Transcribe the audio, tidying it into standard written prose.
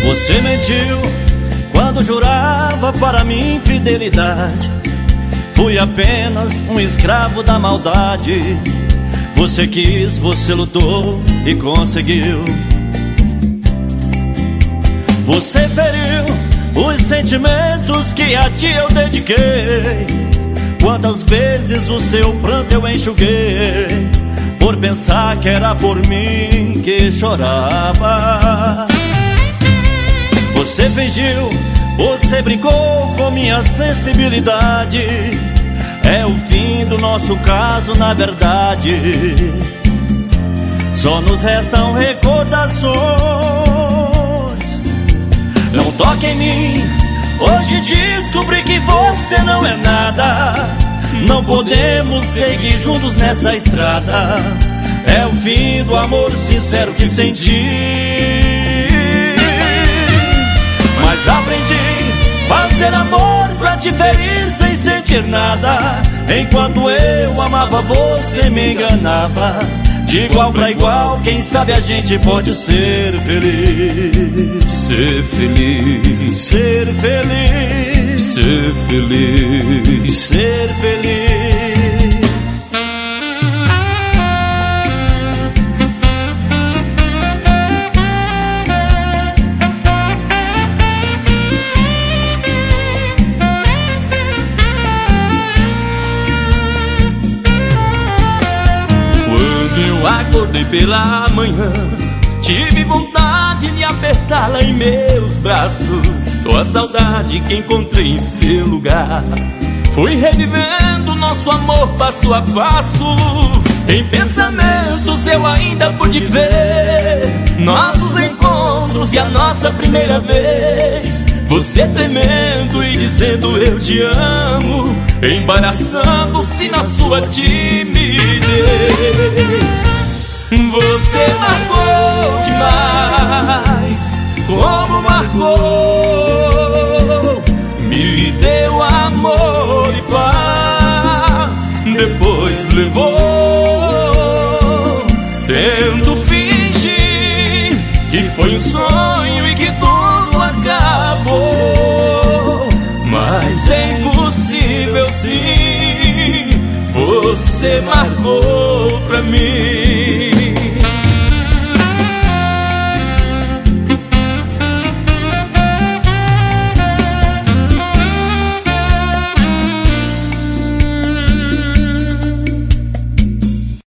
Você mentiu quando jurava para mim fidelidade. Fui apenas um escravo da maldade. Você quis, você lutou e conseguiu. Você feriu os sentimentos que a ti eu dediquei. Quantas vezes o seu pranto eu enxuguei, por pensar que era por mim que chorava. Você fingiu, você brincou com minha sensibilidade. É o fim do nosso caso, na verdade. Só nos restam recordações. Não toque em mim, hoje descobri que você não é nada. Não podemos seguir juntos nessa estrada. É o fim do amor sincero que senti. Mas aprendi a fazer amor pra te ferir sem sentir nada. Enquanto eu amava, você me enganava. De igual pra igual, quem sabe a gente pode ser feliz. Ser feliz, ser feliz, ser feliz, ser feliz. Eu acordei pela manhã, tive vontade de apertá-la em meus braços. Com a saudade que encontrei em seu lugar, fui revivendo nosso amor passo a passo. Em pensamentos eu ainda pude ver nossos encontros e a nossa primeira vez. Você tremendo e dizendo eu te amo, embaraçando-se na sua timidez. Você marcou demais, como marcou. Me deu amor e paz, depois levou. Tento fingir que foi um sonho e que tudo acabou, mas é impossível sim. Você marcou pra mim.